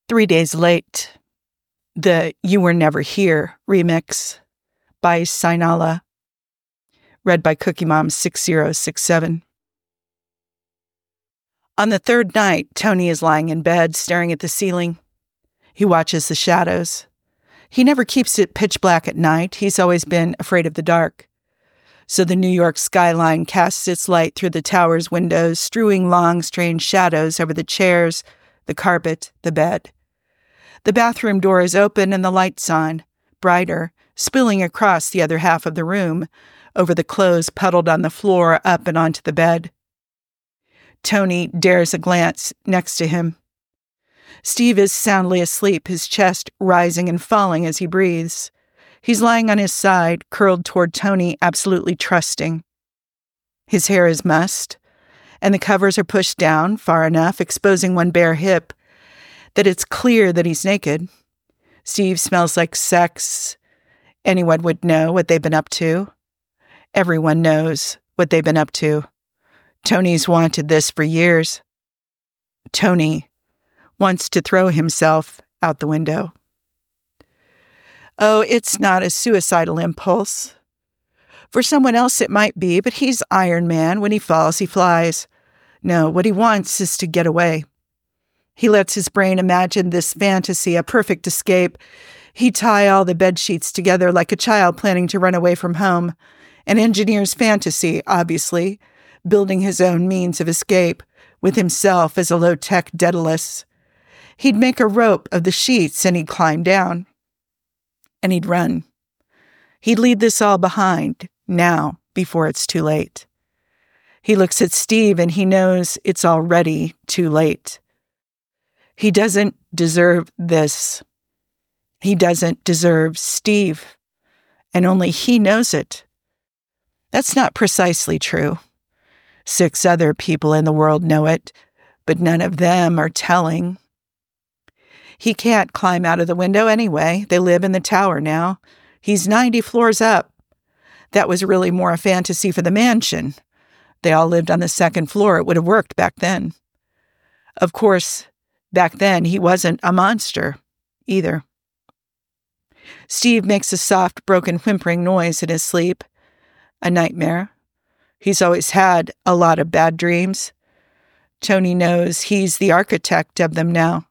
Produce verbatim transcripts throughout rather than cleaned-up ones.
Three Days Late, the You Were Never Here remix by Sinala, read by Cookie Mom six zero six seven. On the third night, Tony is lying in bed, staring at the ceiling. He watches the shadows. He never keeps it pitch black at night. He's always been afraid of the dark. So the New York skyline casts its light through the tower's windows, strewing long, strange shadows over the chairs, the carpet, the bed. The bathroom door is open and the light's on, brighter, spilling across the other half of the room, over the clothes puddled on the floor, up and onto the bed. Tony dares a glance next to him. Steve is soundly asleep, his chest rising and falling as he breathes. He's lying on his side, curled toward Tony, absolutely trusting. His hair is mussed, and the covers are pushed down far enough, exposing one bare hip, that it's clear that he's naked. Steve smells like sex. Anyone would know what they've been up to. Everyone knows what they've been up to. Tony's wanted this for years. Tony wants to throw himself out the window. Oh, it's not a suicidal impulse. For someone else it might be, but he's Iron Man. When he falls, he flies. No, what he wants is to get away. He lets his brain imagine this fantasy, a perfect escape. He'd tie all the bed sheets together like a child planning to run away from home. An engineer's fantasy, obviously, building his own means of escape, with himself as a low-tech Daedalus. He'd make a rope of the sheets and he'd climb down. And he'd run. He'd leave this all behind, now, before it's too late. He looks at Steve and he knows it's already too late. He doesn't deserve this. He doesn't deserve Steve. And only he knows it. That's not precisely true. Six other people in the world know it, but none of them are telling. He can't climb out of the window anyway. They live in the tower now. He's ninety floors up. That was really more a fantasy for the mansion. They all lived on the second floor. It would have worked back then. Of course, back then he wasn't a monster either. Steve makes a soft, broken, whimpering noise in his sleep. A nightmare. He's always had a lot of bad dreams. Tony knows he's the architect of them now.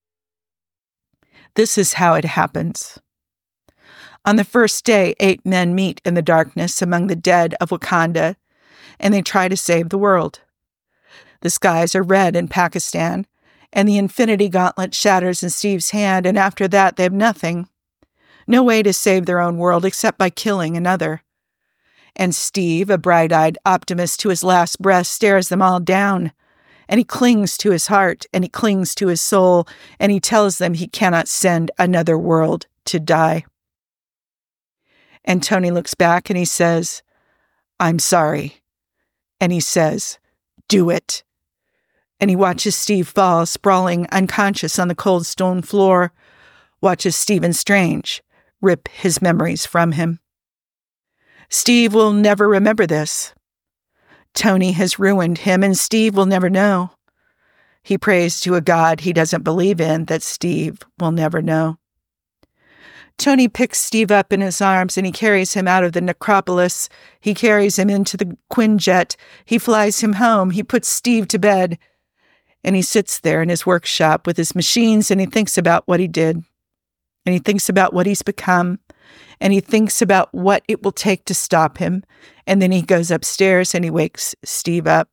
This is how it happens. On the first day, eight men meet in the darkness among the dead of Wakanda, and they try to save the world. The skies are red in Pakistan, and the infinity gauntlet shatters in Steve's hand, and after that they have nothing. No way to save their own world except by killing another. And Steve, a bright-eyed optimist to his last breath, stares them all down. And he clings to his heart, and he clings to his soul, and he tells them he cannot send another world to die. And Tony looks back and he says, "I'm sorry." And he says, "Do it." And he watches Steve fall, sprawling unconscious on the cold stone floor, watches Stephen Strange rip his memories from him. Steve will never remember this. Tony has ruined him, and Steve will never know. He prays to a God he doesn't believe in that Steve will never know. Tony picks Steve up in his arms, and he carries him out of the necropolis. He carries him into the Quinjet. He flies him home. He puts Steve to bed. And he sits there in his workshop with his machines, and he thinks about what he did. And he thinks about what he's become. And he thinks about what it will take to stop him. And then he goes upstairs and he wakes Steve up.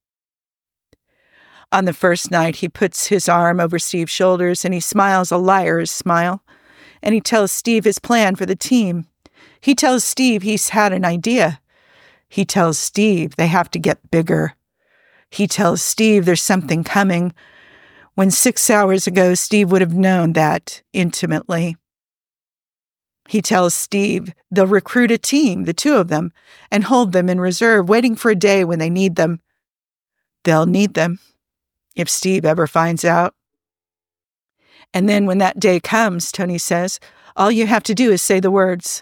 On the first night, he puts his arm over Steve's shoulders and he smiles a liar's smile. And he tells Steve his plan for the team. He tells Steve he's had an idea. He tells Steve they have to get bigger. He tells Steve there's something coming. When six hours ago, Steve would have known that intimately. He tells Steve they'll recruit a team, the two of them, and hold them in reserve, waiting for a day when they need them. They'll need them, if Steve ever finds out. And then when that day comes, Tony says, all you have to do is say the words.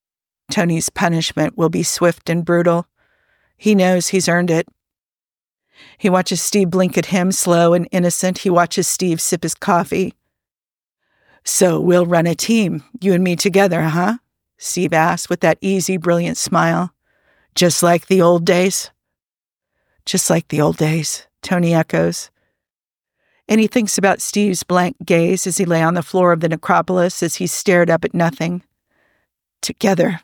Tony's punishment will be swift and brutal. He knows he's earned it. He watches Steve blink at him, slow and innocent. He watches Steve sip his coffee. "So we'll run a team, you and me together, huh?" Steve asks with that easy, brilliant smile. "Just like the old days?" "Just like the old days," Tony echoes. And he thinks about Steve's blank gaze as he lay on the floor of the necropolis as he stared up at nothing. Together.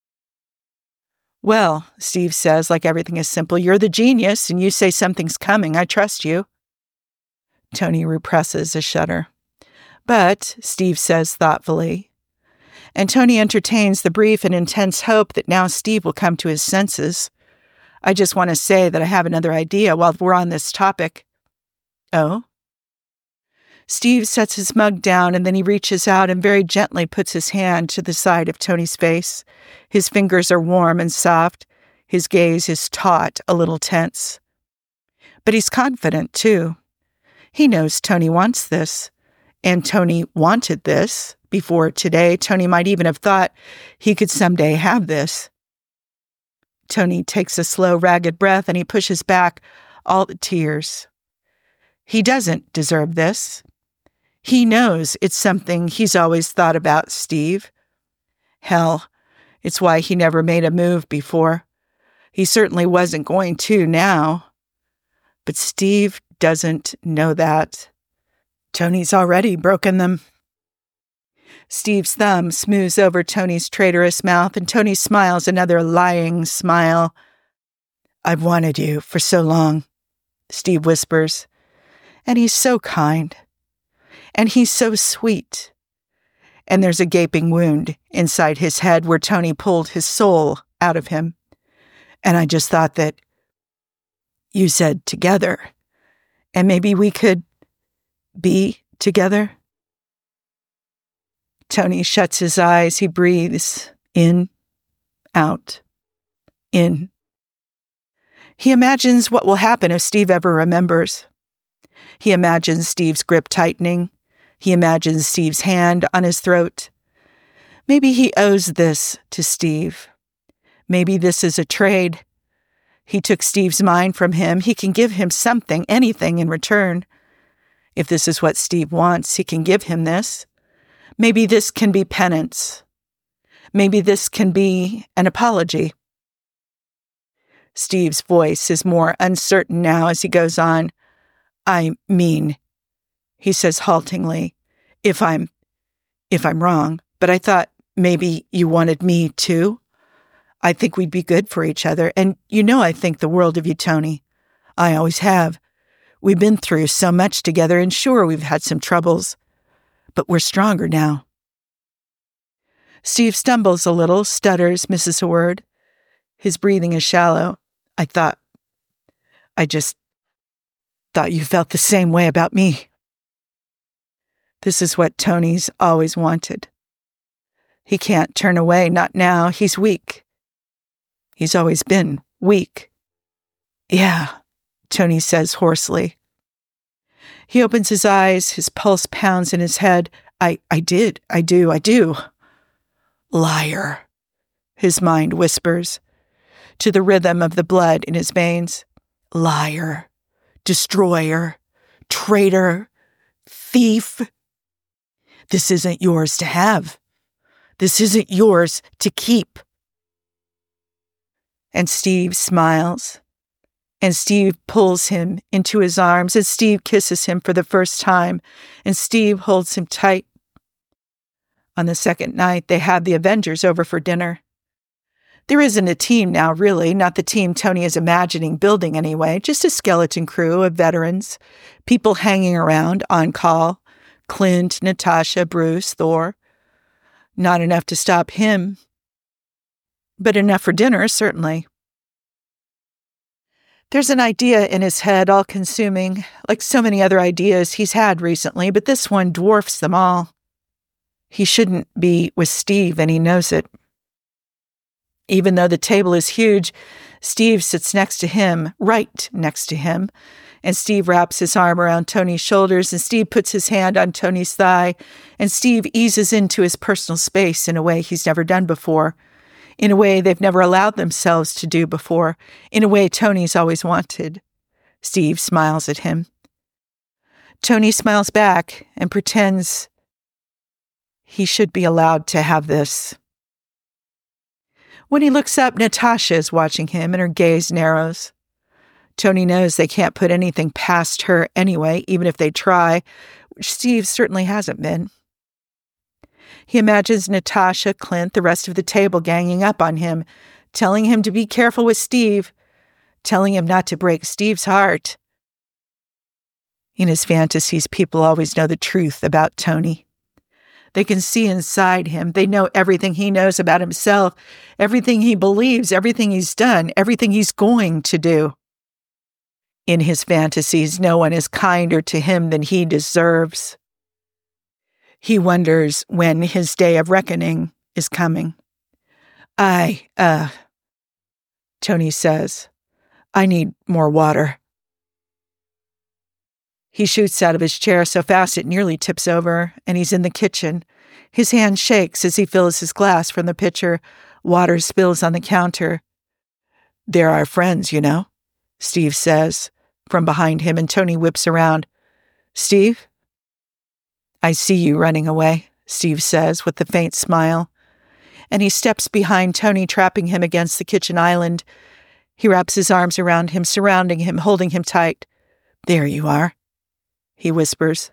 "Well," Steve says, like everything is simple, "you're the genius, and you say something's coming. I trust you." Tony represses a shudder. "But," Steve says thoughtfully, and Tony entertains the brief and intense hope that now Steve will come to his senses. "I just want to say that I have another idea while we're on this topic." "Oh?" Steve sets his mug down, and then he reaches out and very gently puts his hand to the side of Tony's face. His fingers are warm and soft. His gaze is taut, a little tense. But he's confident, too. He knows Tony wants this, and Tony wanted this. Before today, Tony might even have thought he could someday have this. Tony takes a slow, ragged breath, and he pushes back all the tears. He doesn't deserve this. He knows it's something he's always thought about Steve. Hell, it's why he never made a move before. He certainly wasn't going to now. But Steve doesn't know that. Tony's already broken them. Steve's thumb smooths over Tony's traitorous mouth, and Tony smiles another lying smile. "I've wanted you for so long," Steve whispers. "And he's so kind. And he's so sweet." And there's a gaping wound inside his head where Tony pulled his soul out of him. "And I just thought that you said together, and maybe we could be together." Tony shuts his eyes. He breathes in, out, in. He imagines what will happen if Steve ever remembers. He imagines Steve's grip tightening. He imagines Steve's hand on his throat. Maybe he owes this to Steve. Maybe this is a trade. He took Steve's mind from him. He can give him something, anything in return. If this is what Steve wants, he can give him this. Maybe this can be penance. Maybe this can be an apology. Steve's voice is more uncertain now as he goes on. "I mean," he says haltingly, if I'm, if I'm wrong, but I thought maybe you wanted me too. I think we'd be good for each other, and you know I think the world of you, Tony. I always have. We've been through so much together, and sure, we've had some troubles, but we're stronger now." Steve stumbles a little, stutters, misses a word. His breathing is shallow. "I thought, I just thought you felt the same way about me." This is what Tony's always wanted. He can't turn away, not now. He's weak. He's always been weak. "Yeah," Tony says hoarsely. He opens his eyes, his pulse pounds in his head. I, I did, I do, I do." "Liar," his mind whispers, to the rhythm of the blood in his veins. "Liar, destroyer, traitor, thief. This isn't yours to have. This isn't yours to keep." And Steve smiles, and Steve pulls him into his arms, and Steve kisses him for the first time, and Steve holds him tight. On the second night, they have the Avengers over for dinner. There isn't a team now, really, not the team Tony is imagining building anyway, just a skeleton crew of veterans, people hanging around, on call, Clint, Natasha, Bruce, Thor. Not enough to stop him, but enough for dinner, certainly. There's an idea in his head, all-consuming, like so many other ideas he's had recently, but this one dwarfs them all. He shouldn't be with Steve, and he knows it. Even though the table is huge, Steve sits next to him, right next to him, and Steve wraps his arm around Tony's shoulders, and Steve puts his hand on Tony's thigh, and Steve eases into his personal space in a way he's never done before, in a way they've never allowed themselves to do before, in a way Tony's always wanted. Steve smiles at him. Tony smiles back and pretends he should be allowed to have this. When he looks up, Natasha is watching him and her gaze narrows. Tony knows they can't put anything past her anyway, even if they try, which Steve certainly hasn't been. He imagines Natasha, Clint, the rest of the table ganging up on him, telling him to be careful with Steve, telling him not to break Steve's heart. In his fantasies, people always know the truth about Tony. They can see inside him. They know everything he knows about himself, everything he believes, everything he's done, everything he's going to do. In his fantasies, no one is kinder to him than he deserves. He wonders when his day of reckoning is coming. I, uh, Tony says, I need more water. He shoots out of his chair so fast it nearly tips over, and he's in the kitchen. His hand shakes as he fills his glass from the pitcher. Water spills on the counter. They're our friends, you know, Steve says from behind him, and Tony whips around. Steve? I see you running away, Steve says with a faint smile. And he steps behind Tony, trapping him against the kitchen island. He wraps his arms around him, surrounding him, holding him tight. There you are, he whispers.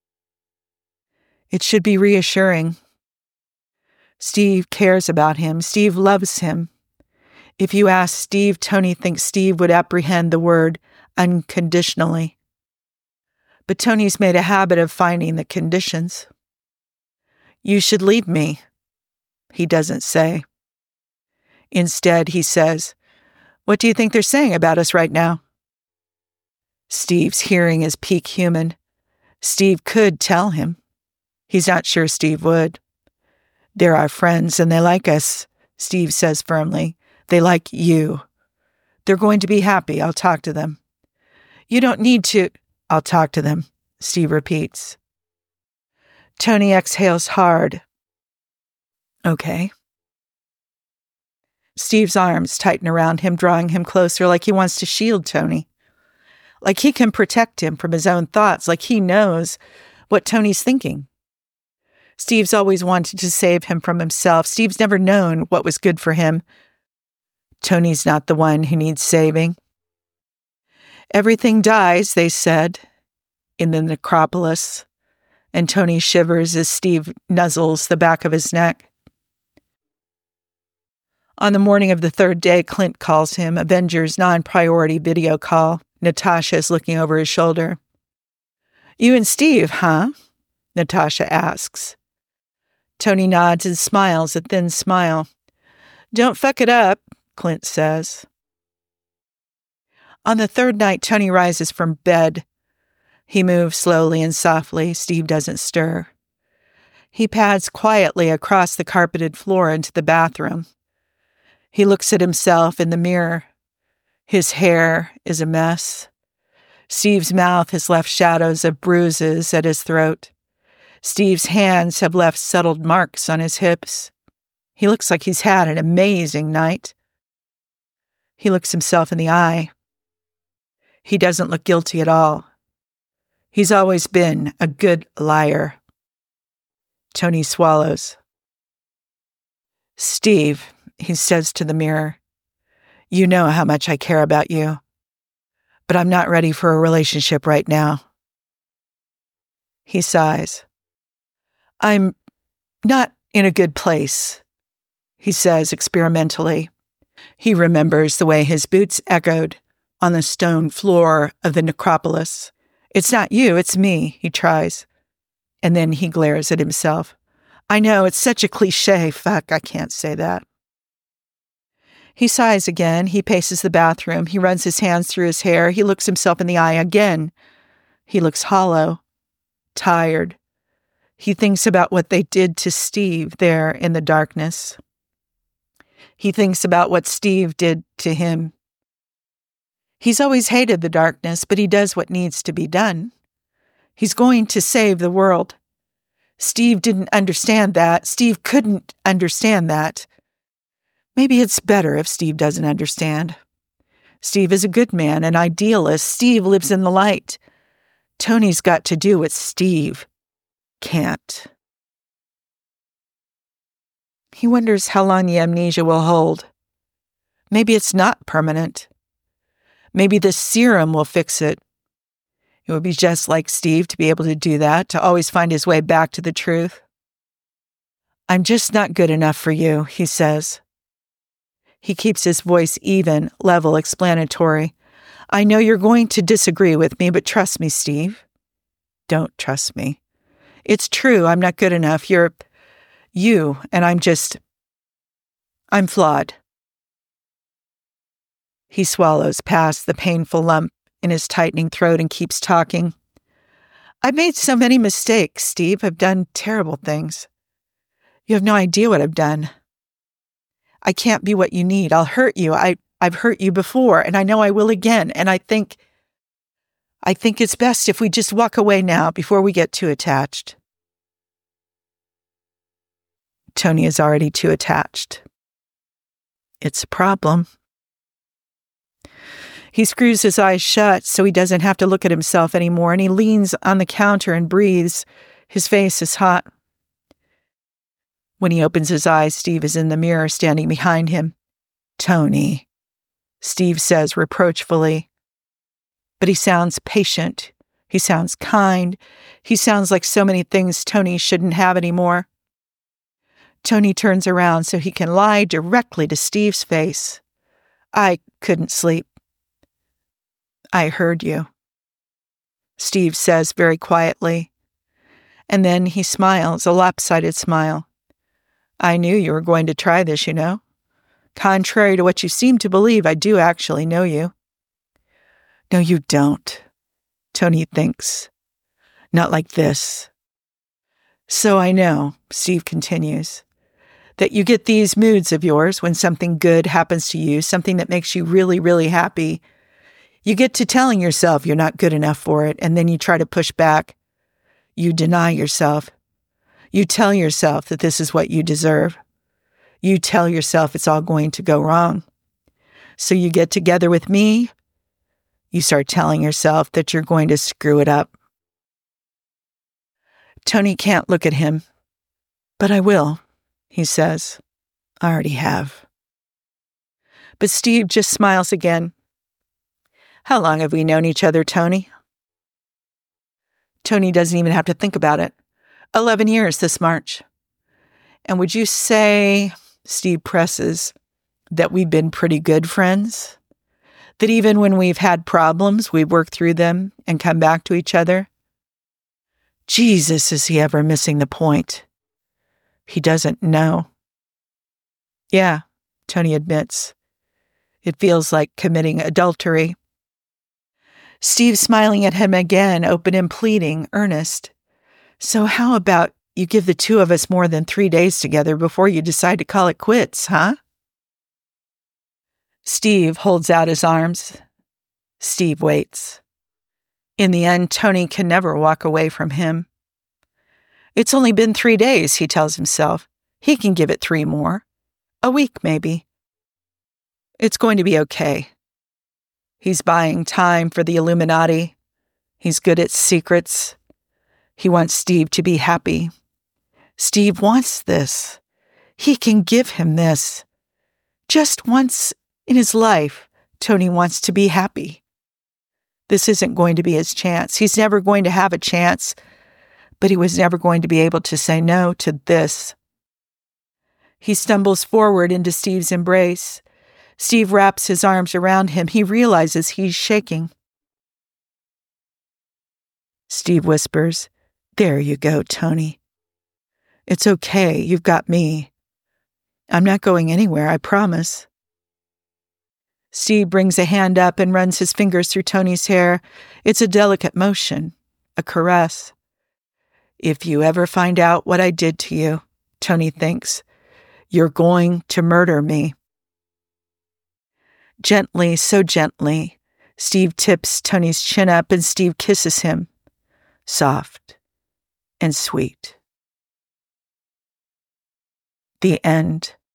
It should be reassuring. Steve cares about him. Steve loves him. If you ask Steve, Tony thinks Steve would apprehend the word unconditionally. But Tony's made a habit of finding the conditions. You should leave me, he doesn't say. Instead, he says, what do you think they're saying about us right now? Steve's hearing is peak human. Steve could tell him. He's not sure Steve would. They're our friends and they like us, Steve says firmly. They like you. They're going to be happy. I'll talk to them. You don't need to. I'll talk to them, Steve repeats. Tony exhales hard. Okay. Steve's arms tighten around him, drawing him closer like he wants to shield Tony. Like he can protect him from his own thoughts, like he knows what Tony's thinking. Steve's always wanted to save him from himself. Steve's never known what was good for him. Tony's not the one who needs saving. Everything dies, they said, in the necropolis, and Tony shivers as Steve nuzzles the back of his neck. On the morning of the third day, Clint calls him, Avengers non-priority video call. Natasha is looking over his shoulder. You and Steve, huh? Natasha asks. Tony nods and smiles a thin smile. Don't fuck it up, Clint says. On the third night, Tony rises from bed. He moves slowly and softly. Steve doesn't stir. He pads quietly across the carpeted floor into the bathroom. He looks at himself in the mirror. His hair is a mess. Steve's mouth has left shadows of bruises at his throat. Steve's hands have left settled marks on his hips. He looks like he's had an amazing night. He looks himself in the eye. He doesn't look guilty at all. He's always been a good liar. Tony swallows. Steve, he says to the mirror, you know how much I care about you, but I'm not ready for a relationship right now. He sighs. I'm not in a good place, he says experimentally. He remembers the way his boots echoed on the stone floor of the necropolis. It's not you, it's me, he tries. And then he glares at himself. I know, it's such a cliche. Fuck, I can't say that. He sighs again. He paces the bathroom. He runs his hands through his hair. He looks himself in the eye again. He looks hollow, tired. He thinks about what they did to Steve there in the darkness. He thinks about what Steve did to him. He's always hated the darkness, but he does what needs to be done. He's going to save the world. Steve didn't understand that. Steve couldn't understand that. Maybe it's better if Steve doesn't understand. Steve is a good man, an idealist. Steve lives in the light. Tony's got to do what Steve can't. He wonders how long the amnesia will hold. Maybe it's not permanent. Maybe the serum will fix it. It would be just like Steve to be able to do that, to always find his way back to the truth. I'm just not good enough for you, he says. He keeps his voice even, level, explanatory. I know you're going to disagree with me, but trust me, Steve. Don't trust me. It's true, I'm not good enough. You're you, and I'm just... I'm flawed. He swallows past the painful lump in his tightening throat and keeps talking. I've made so many mistakes, Steve. I've done terrible things. You have no idea what I've done. I can't be what you need. I'll hurt you. I, I've hurt you before, and I know I will again. And I think, I think it's best if we just walk away now before we get too attached. Tony is already too attached. It's a problem. He screws his eyes shut so he doesn't have to look at himself anymore, and he leans on the counter and breathes. His face is hot. When he opens his eyes, Steve is in the mirror standing behind him. Tony, Steve says reproachfully. But he sounds patient. He sounds kind. He sounds like so many things Tony shouldn't have anymore. Tony turns around so he can lie directly to Steve's face. I couldn't sleep. I heard you, Steve says very quietly. And then he smiles, a lopsided smile. I knew you were going to try this, you know. Contrary to what you seem to believe, I do actually know you. No, you don't, Tony thinks. Not like this. So I know, Steve continues, that you get these moods of yours when something good happens to you, something that makes you really, really happy. You get to telling yourself you're not good enough for it, and then you try to push back. You deny yourself. You tell yourself that this is what you deserve. You tell yourself it's all going to go wrong. So you get together with me. You start telling yourself that you're going to screw it up. Tony can't look at him. But I will, he says. I already have. But Steve just smiles again. How long have we known each other, Tony? Tony doesn't even have to think about it. Eleven years this March. And would you say, Steve presses, that we've been pretty good friends? That even when we've had problems, we've worked through them and come back to each other? Jesus, is he ever missing the point? He doesn't know. Yeah, Tony admits. It feels like committing adultery. Steve's smiling at him again, open and pleading, earnest. So how about you give the two of us more than three days together before you decide to call it quits, huh? Steve holds out his arms. Steve waits. In the end, Tony can never walk away from him. It's only been three days, he tells himself. He can give it three more. A week, maybe. It's going to be okay. He's buying time for the Illuminati. He's good at secrets. He wants Steve to be happy. Steve wants this. He can give him this. Just once in his life, Tony wants to be happy. This isn't going to be his chance. He's never going to have a chance, but he was never going to be able to say no to this. He stumbles forward into Steve's embrace. Steve wraps his arms around him. He realizes he's shaking. Steve whispers, "There you go, Tony. It's okay. You've got me. I'm not going anywhere, I promise." Steve brings a hand up and runs his fingers through Tony's hair. It's a delicate motion, a caress. If you ever find out what I did to you, Tony thinks, you're going to murder me. Gently, so gently, Steve tips Tony's chin up and Steve kisses him, soft and sweet. The end.